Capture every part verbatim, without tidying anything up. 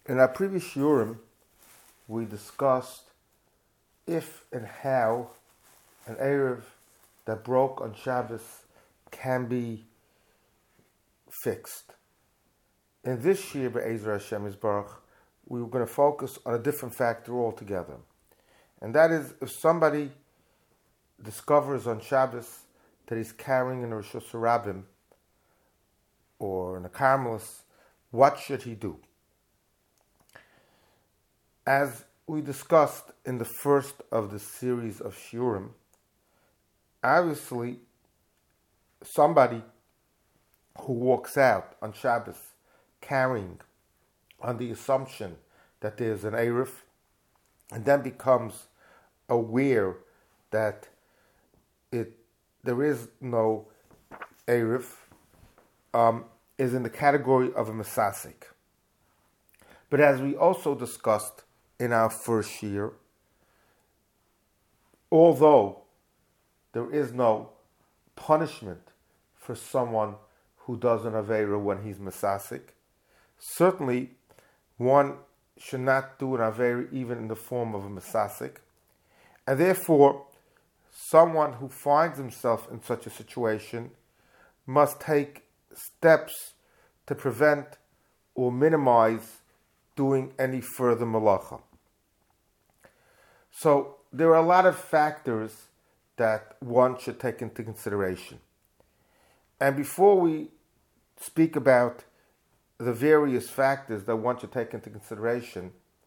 In our previous shiurim, we discussed if and how an Erev that broke on Shabbos can be fixed. In this year, Be'ezer Hashem Yisbarach, we were going to focus on a different factor altogether. And that is, if somebody discovers on Shabbos that he's carrying in a Rishus Harabim or in a Carmelis, what should he do? As we discussed in the first of the series of shiurim, obviously somebody who walks out on Shabbos carrying on the assumption that there's an Erev and then becomes aware that it there is no Erev, um, is in the category of a Mesasik. But as we also discussed in our first year, although there is no punishment for someone who does an Aveira when he's Mesasik, certainly one should not do an Aveira even in the form of a Mesasik. And therefore, someone who finds himself in such a situation must take steps to prevent or minimize doing any further malacha. So there are a lot of factors that one should take into consideration. And before we speak about the various factors that one should take into consideration,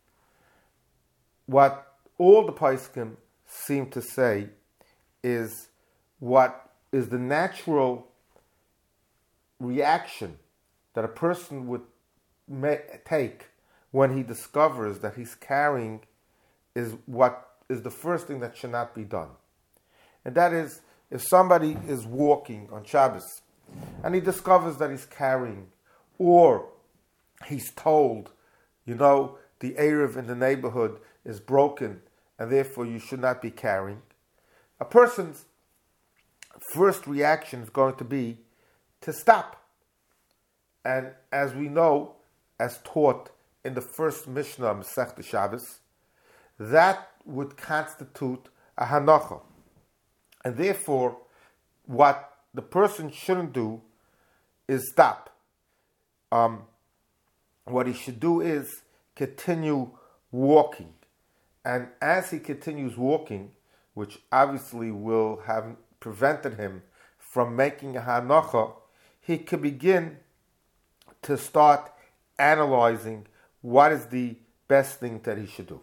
what all the Paiskim seem to say is what is the natural reaction that a person would may take when he discovers that he's carrying is what is the first thing that should not be done. And that is, if somebody is walking on Shabbos and he discovers that he's carrying, or he's told, you know, the Erev in the neighborhood is broken and therefore you should not be carrying, a person's first reaction is going to be to stop. And as we know, as taught in the first Mishnah of Masechta Shabbos, that would constitute a hanacha. And therefore, what the person shouldn't do is stop. Um, what he should do is continue walking. And as he continues walking, which obviously will have prevented him from making a hanacha, he could begin to start analyzing what is the best thing that he should do.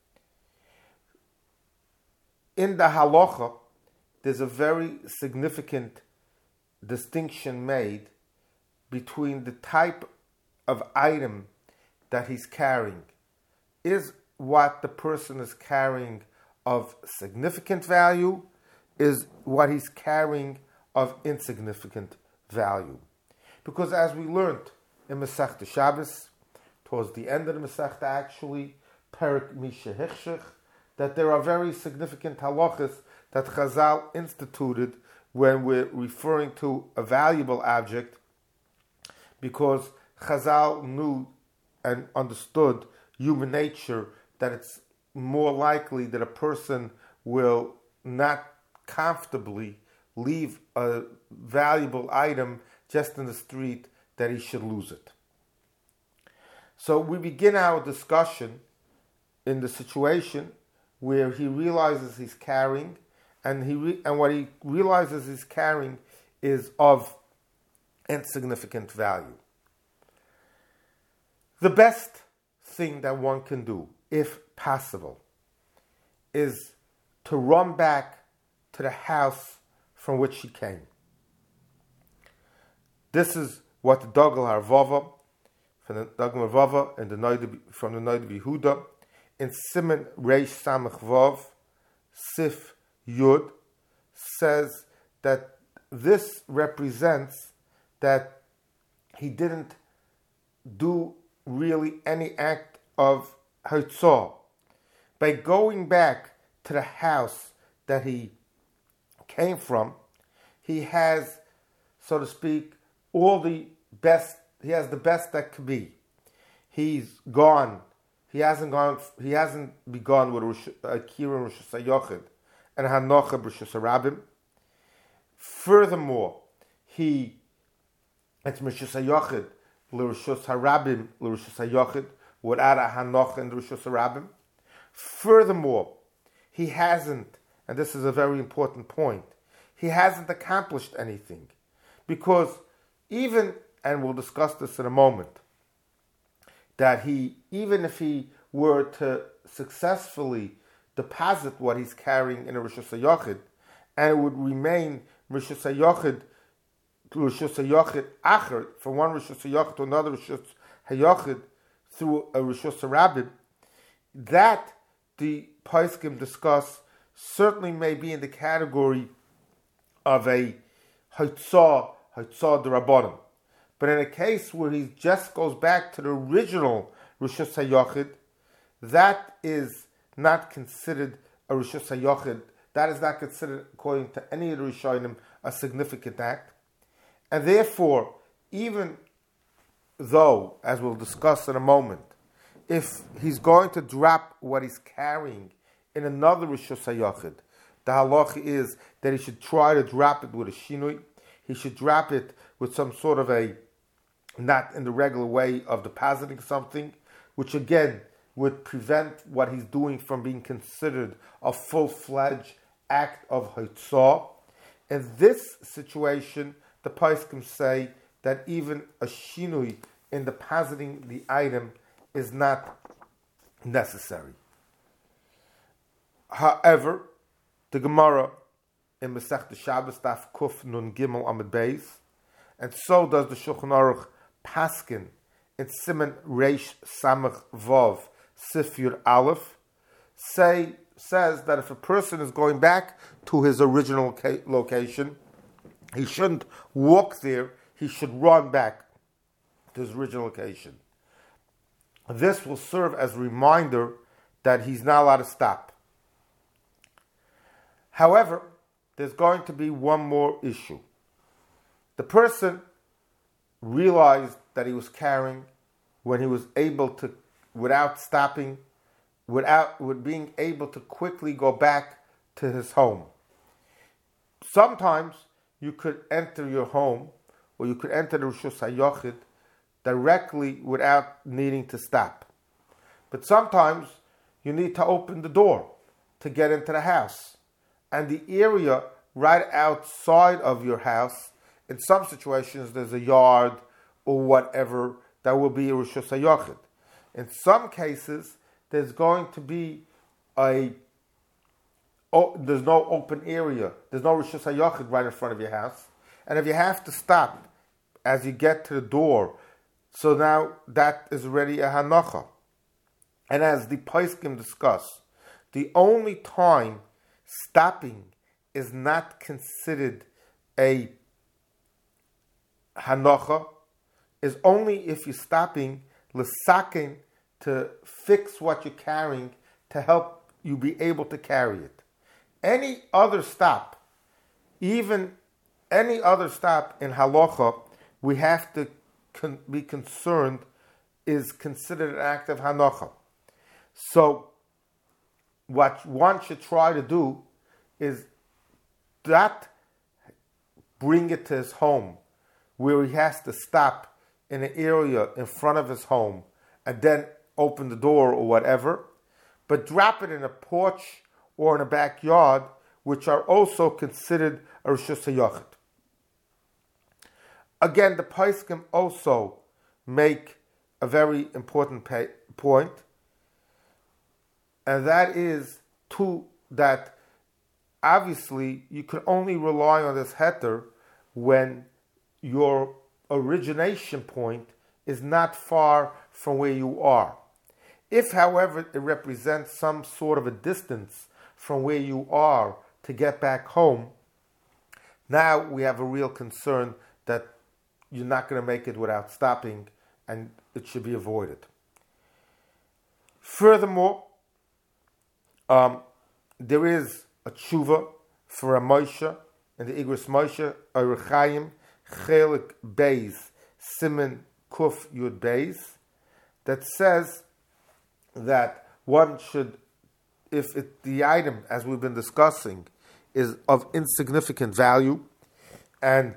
In the halacha, there's a very significant distinction made between the type of item that he's carrying. Is what the person is carrying of significant value? Is what he's carrying of insignificant value? Because as we learned in Masechta Shabbos, towards the end of the Masechta actually, Perik Misha Hichshich, that there are very significant halachas that Chazal instituted when we're referring to a valuable object, because Chazal knew and understood human nature, that it's more likely that a person will not comfortably leave a valuable item just in the street, that he should lose it. So we begin our discussion in the situation where he realizes he's carrying, and he re- and what he realizes he's carrying is of insignificant value. The best thing that one can do, if possible, is to run back to the house from which he came. This is what the Dogel Harvava, from the Dogel Harvava and the Noid, from the Noid Yehuda, in Siman Reish Samach Vav, Sif Yud, says that this represents that he didn't do really any act of Hitzah. By going back to the house that he came from, he has, so to speak, all the best, he has the best that could be. he's gone. He hasn't gone. He hasn't begun with a Kira Rosh Hashanah and Hanocha B'Rishus Harabim. Furthermore, he it's Rishus Hayachid l'Rishus Harabim l'Rishus Hayachid without a Hanocha and Rishus Harabim. Furthermore, he hasn't, and this is a very important point, he hasn't accomplished anything, because even, and we'll discuss this in a moment, that he, even if he were to successfully deposit what he's carrying in a Rishus Hayachid, and it would remain Rishus Hayachid to Rishus Hayachid Acher, from one Rishus Hayachid to another Rishus Hayachid through a Rishus Harabim, that the Poskim discuss certainly may be in the category of a Haitzah, Haitzah D'Rabbanan. But in a case where he just goes back to the original Rishus Hayachid, that is not considered a Rishus Hayachid. That is not considered, according to any of the Rishonim, a significant act. And therefore, even though, as we'll discuss in a moment, if he's going to drop what he's carrying in another Rishus Hayachid, the halacha is that he should try to drop it with a shinui. He should drop it with some sort of a, not in the regular way of depositing something, which again would prevent what he's doing from being considered a full-fledged act of Haitzah. In this situation, the Poskim say that even a shinui in depositing the item is not necessary. However, the Gemara in Masechta Shabbos Daf Kuf Nun Gimel Amud Beis, and so does the Shulchan Aruch Paskin in Siman Reish Samach Vav Sifyur Aleph, say says that if a person is going back to his original location, he shouldn't walk there, he should run back to his original location. This will serve as a reminder that he's not allowed to stop. However, there's going to be one more issue. The person realized that he was carrying when he was able to, without stopping, without with being able to quickly go back to his home. Sometimes you could enter your home, or you could enter the Rishus Hayachid directly without needing to stop. But sometimes you need to open the door to get into the house. And the area right outside of your house, in some situations there's a yard or whatever, that will be a Rishus Hayachid. In some cases, there's going to be a, oh, there's no open area, there's no Rishus Hayachid right in front of your house. And if you have to stop as you get to the door, so now that is already a Hanocha. And as the Poskim discuss, the only time stopping is not considered a Hanocha is only if you're stopping l'sakin, to fix what you're carrying to help you be able to carry it. Any other stop, even any other stop in halacha, we have to con- be concerned is considered an act of hanocha. So what one should try to do is not bring it to his home where he has to stop in an area in front of his home and then open the door or whatever, but drop it in a porch or in a backyard, which are also considered a Rishus Hayachid. Again, the Poskim also make a very important pay, point, and that is to that obviously you can only rely on this heter when your origination point is not far from where you are. If, however, it represents some sort of a distance from where you are to get back home, now we have a real concern that you're not going to make it without stopping, and it should be avoided. Furthermore, um, there is a tshuva for a Moshe in the Igros Moshe, Orach Chaim, Chelik Beis, Siman Kuf Yud Beis, that says that one should, if it, the item, as we've been discussing, is of insignificant value, and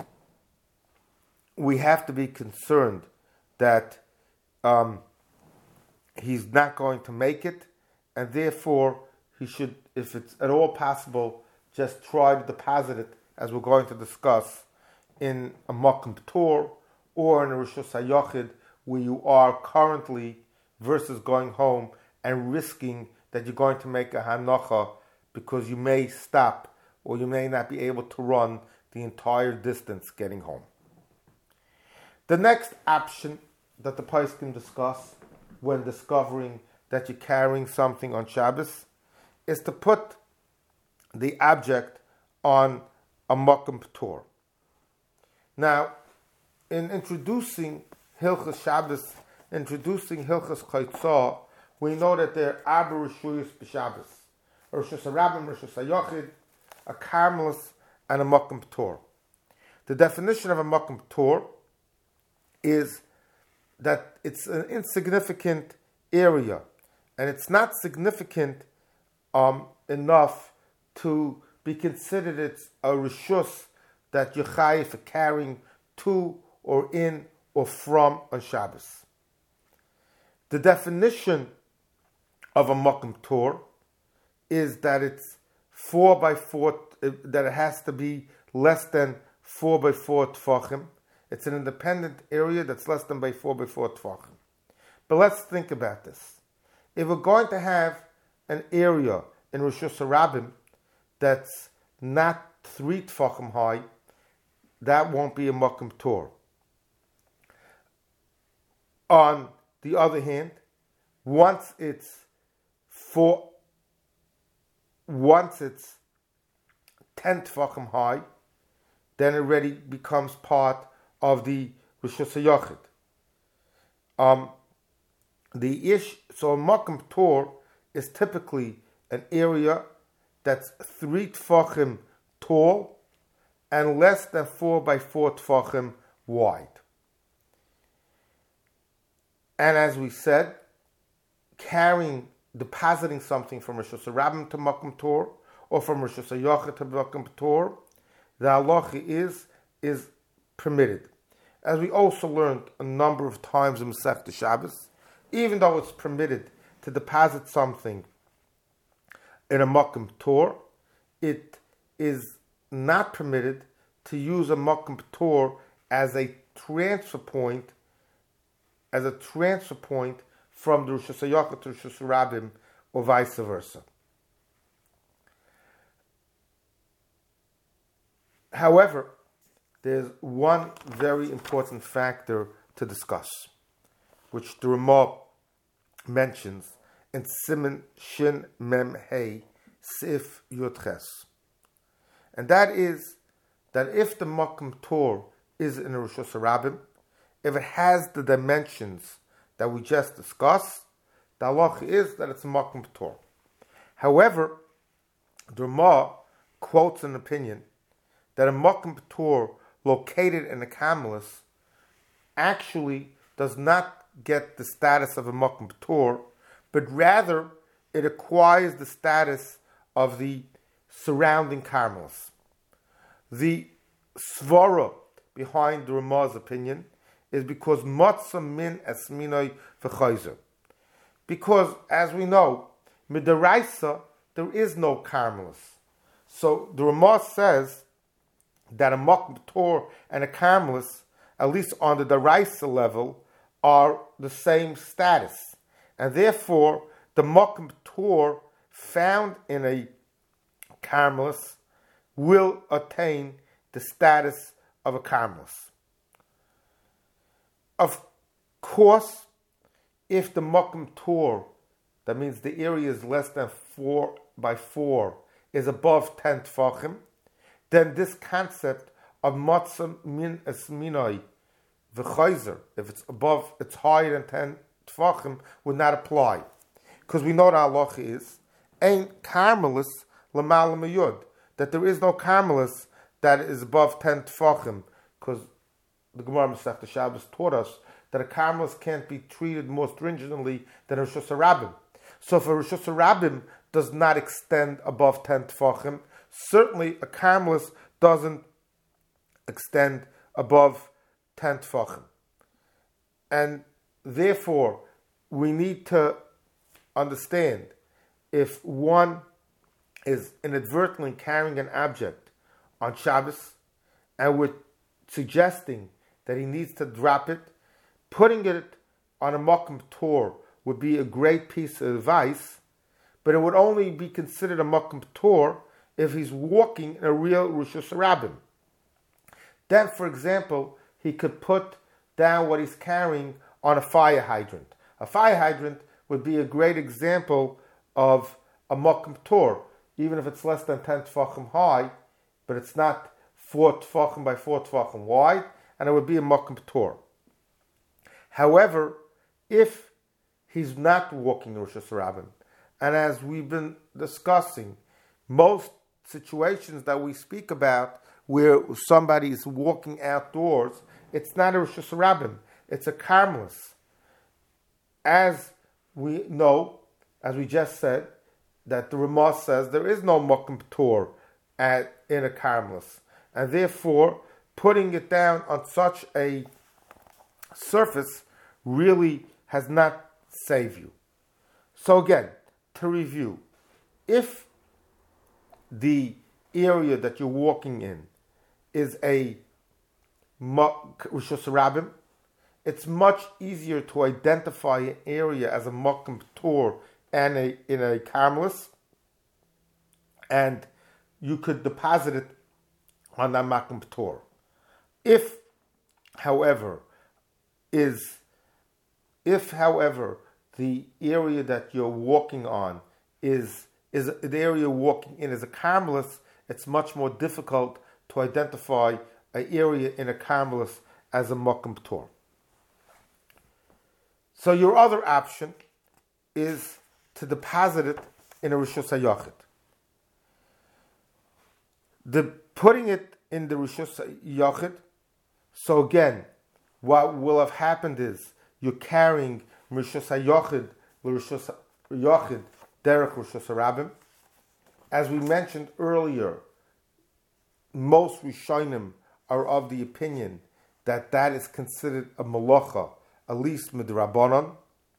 we have to be concerned that um, he's not going to make it, and therefore he should, if it's at all possible, just try to deposit it, as we're going to discuss, in a Makom P'tur or in a Rishus HaYochid, where you are currently, versus going home and risking that you're going to make a Hanocha because you may stop or you may not be able to run the entire distance getting home. The next option that the Poskim discuss when discovering that you're carrying something on Shabbos is to put the object on a Makom P'tur. Now, in introducing Hilchos Shabbos, introducing Hilchos Chaytzah, we know that there are Arba Rishuyos b'Shabbos, a Rishus HaRabim, Rishus HaYochid, a Karmelis, and a Makom P'tur. The definition of a Makom P'tur is that it's an insignificant area, and it's not significant um, enough to be considered it's a Rishus that you're chayiv for carrying to or in or from on Shabbos. The definition of a Makom P'tur is that it's four by four, that it has to be less than four by four tefachim. It's an independent area that's less than by four by four tefachim. But let's think about this. If we're going to have an area in Rishus HaRabim that's not three tefachim high, that won't be a Makom P'tur. On the other hand, once it's four, once it's ten tefachim high, then it already becomes part of the Rishus HaYochid. Um, the ish, so a Makom P'tur is typically an area that's three tefachim tall and less than four by four tefachim wide. And as we said, carrying, depositing something from Rishus HaRabim to Makom P'tur or from Rishus HaYochid to Makom P'tur, the halacha is is permitted. As we also learned a number of times in Masechta Shabbos, even though it's permitted to deposit something in a Makom P'tur, it is not permitted to use a Makom P'tur as a transfer point, as a transfer point from the Rishus HaYochid to Rishus HaRabim, or vice versa. However, there's one very important factor to discuss, which the Ramah mentions in Siman Shin Mem Hey Sif Yud Ches. And that is that if the Makom P'tur is in a Rishus HaRabim, if it has the dimensions that we just discussed, the halacha is that it's a Makom P'tur. However, the Ramah quotes an opinion that a Makom P'tur located in a Karmelis actually does not get the status of a Makom P'tur, but rather it acquires the status of the surrounding Karmelis. The svara behind the Ramah's opinion is because Matzah min esminoi v'chayzer. Because, as we know, midaraisa, there is no Karmelis. So the Ramah says that a Makom P'tur and a Karmelis, at least on the daraisa level, are the same status. And therefore, the Makom P'tur found in a Karmelis will attain the status of a Karmelis. Of course, if the Makom P'tur, that means the area is less than four by four, is above ten tefachim, then this concept of matzah min esminoi v'chayzer, if it's above, it's higher than ten tefachim, would not apply. Because we know the halacha is, ein Karmelis l'mal meyud, that there is no Karmelis that is above ten tefachim, because the Gemara Masechta Shabbos taught us that a Karmelis can't be treated more stringently than a Rishus HaRabim. So if a Rishus HaRabim does not extend above ten Tfachim, certainly a Karmelis doesn't extend above ten Tfachim. And therefore, we need to understand if one is inadvertently carrying an object on Shabbos and we're suggesting that he needs to drop it, putting it on a Makom Tor would be a great piece of advice, but it would only be considered a Makom Tor if he's walking in a real Rishus HaRabim. Then, for example, he could put down what he's carrying on a fire hydrant. A fire hydrant would be a great example of a Makom Tor, even if it's less than ten Tfachim high, but it's not four Tfachim by four Tfachim wide, and it would be a Makom Tor. However, if he's not walking in Rishus HaRabim, and as we've been discussing, most situations that we speak about where somebody is walking outdoors, it's not a Rishus HaRabim, it's a Karmelis. As we know, as we just said, that the Ramah says there is no Makom Tor at in a Karmelis, and therefore putting it down on such a surface really has not saved you. So again, to review, if the area that you're walking in is a Rishus HaRabim, it's much easier to identify an area as a Makom Tor and a, in a Karmelis, and you could deposit it on that Makom Tor. If, however, is if, however, the area that you're walking on is is the area you're walking in is a Karmelis, it's much more difficult to identify an area in a Karmelis as a Makom Tor. So your other option is to deposit it in a Rishus HaYachid. The putting it in the Rishus HaYachid, so again, what will have happened is you're carrying Rishus HaYachid, Rishus HaYachid, Derech Rishus HaRabim. As we mentioned earlier, most Rishonim are of the opinion that that is considered a malacha, at least midrabanan.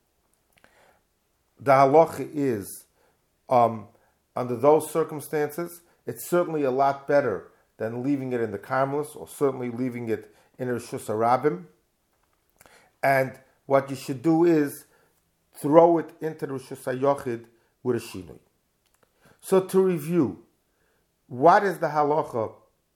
The halacha is, um, under those circumstances, it's certainly a lot better than leaving it in the Karmelis, or certainly leaving it in a Rishus HaRabim. And what you should do is throw it into the Rishus HaYachid with a shinui. So to review, what is the halacha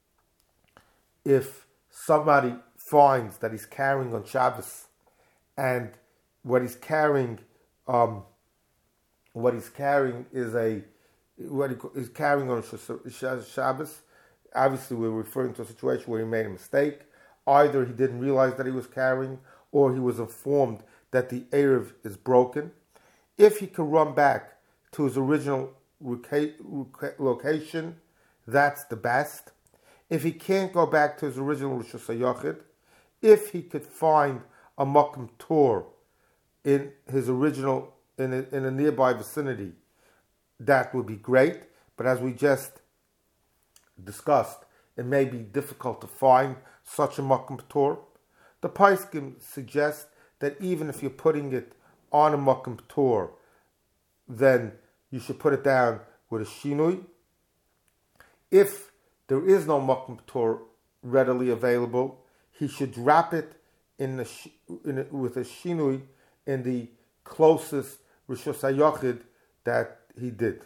if somebody finds that he's carrying on Shabbos, and what he's carrying, um, what he's carrying is a what he is carrying on Shabbos? Obviously, we're referring to a situation where he made a mistake. Either he didn't realize that he was carrying, or he was informed that the Erev is broken. If he could run back to his original location, that's the best. If he can't go back to his original Rishus HaYachid, if he could find a Makom Tor in his original, in a, in a nearby vicinity, that would be great. But as we just discussed, it may be difficult to find such a Makom Tor. The Paiskim suggests that even if you're putting it on a Makom Tor, then you should put it down with a shinui. If there is no Makom Tor readily available, he should drop it in, the, in a, with a shinui in the closest Rishus HaYachid that he did.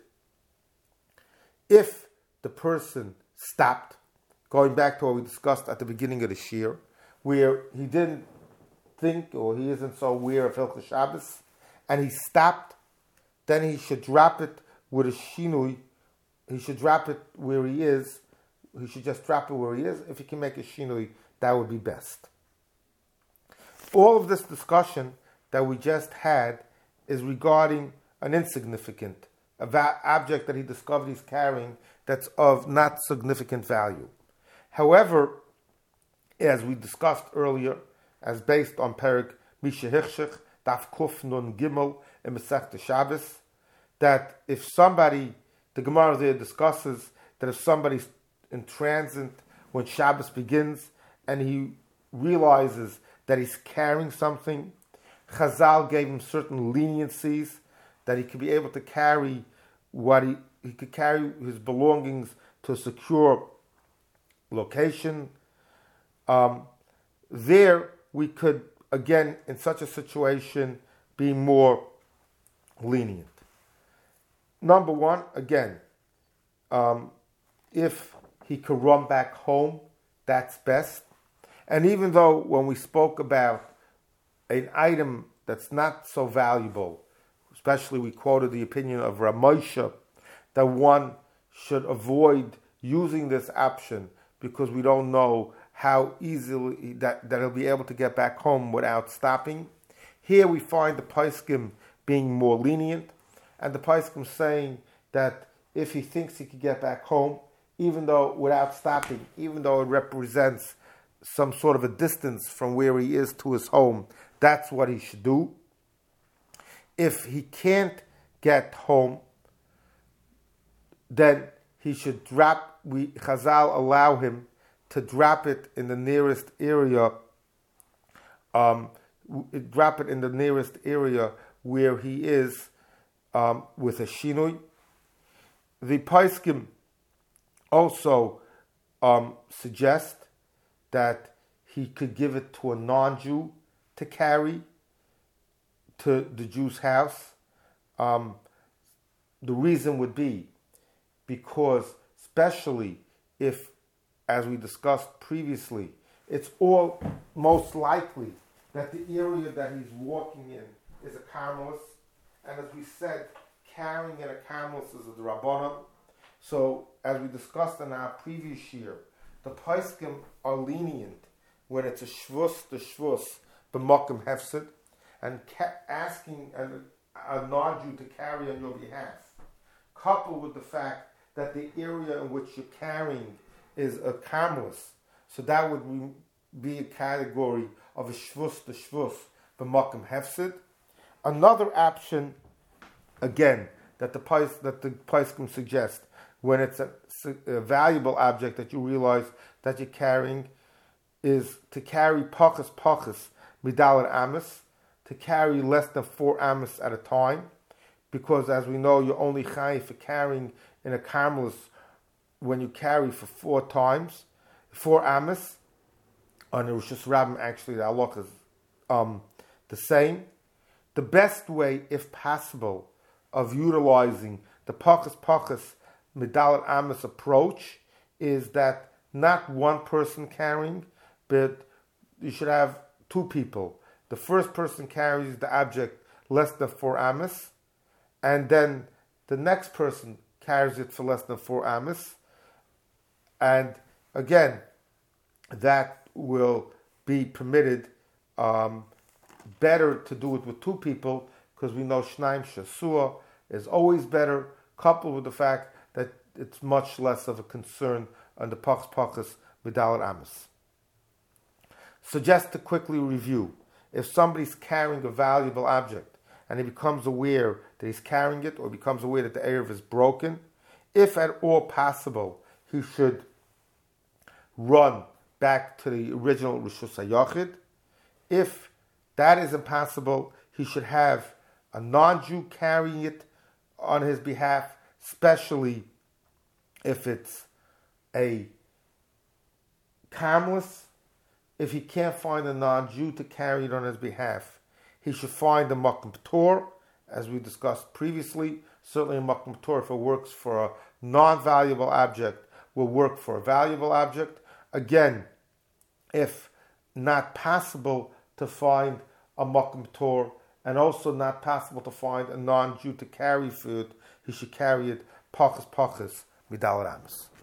If the person stopped, going back to what we discussed at the beginning of the shir, where he didn't think, or he isn't so aware of Hilchos Shabbos, and he stopped, then he should drop it with a shinui. He should drop it where he is. He should just drop it where he is. If he can make a shinui, that would be best. All of this discussion that we just had is regarding an insignificant object that he discovered he's carrying that's of not significant value. However, as we discussed earlier, as based on Perik Misha Hirschich, Daf Kuf Nun Gimel in Masechta Shabbos, that if somebody, the Gemara there discusses that if somebody's in transit when Shabbos begins and he realizes that he's carrying something, Chazal gave him certain leniencies that he could be able to carry what he, he could carry his belongings to a secure location. Um, there we could, again, in such a situation, be more lenient. Number one, again, um, if he could run back home, that's best. And even though when we spoke about an item that's not so valuable, especially we quoted the opinion of Rav Moshe, that one should avoid using this option because we don't know how easily that, that he'll be able to get back home without stopping. Here we find the Poskim being more lenient, and the Poskim saying that if he thinks he could get back home, even though without stopping, even though it represents some sort of a distance from where he is to his home, that's what he should do. If he can't get home, then he should drop, we Chazal allow him to drop it in the nearest area, um, drop it in the nearest area where he is um, with a shinui. The Poskim also um, suggest that he could give it to a non-Jew to carry to the Jew's house. Um, the reason would be because, especially if, as we discussed previously, it's all most likely that the area that he's walking in is a Carmelis, and as we said, carrying in a Carmelis is a Drabonim. So, as we discussed in our previous year, the Poskim are lenient when it's a shvus, the shvus, b'mokim hefsid, and ca- asking a, a non-Jew to carry on your behalf, coupled with the fact that the area in which you're carrying is a Carmelis. So that would be a category of a shvus, the shvus, b'mokim hefsid. Another option, again, that the Pais, that the Poskim suggest, when it's a, a valuable object that you realize that you're carrying, is to carry pachas pachas midal amis, to carry less than four amis at a time, because as we know, you're only chayiv for carrying in a Carmelis when you carry for four times, four amis. On the Rosh Hashanah, actually, the halakha is um, the same. The best way, if possible, of utilizing the pachas pachas Medalit Amos approach is that not one person carrying, but you should have two people. The first person carries the object less than four Amos, and then the next person carries it for less than four Amos. And again, that will be permitted. Um, better to do it with two people because we know Shnaim Shasua is always better, coupled with the fact that it's much less of a concern on the Pachs Pachas Medalit Amos. So just to quickly review, if somebody's carrying a valuable object and he becomes aware that he's carrying it or becomes aware that the Erev is broken, if at all possible, he should run back to the original Rishus HaYachid. If that is impossible, he should have a non-Jew carrying it on his behalf, especially if it's a Carmelis. If he can't find a non-Jew to carry it on his behalf, he should find a Makom P'tor, as we discussed previously. Certainly a Makom P'tor, if it works for a non-valuable object, will work for a valuable object. Again, if not possible to find a Makom P'tor, and also not possible to find a non-Jew to carry food, he should carry it Pachas Pachas Midalit Amos.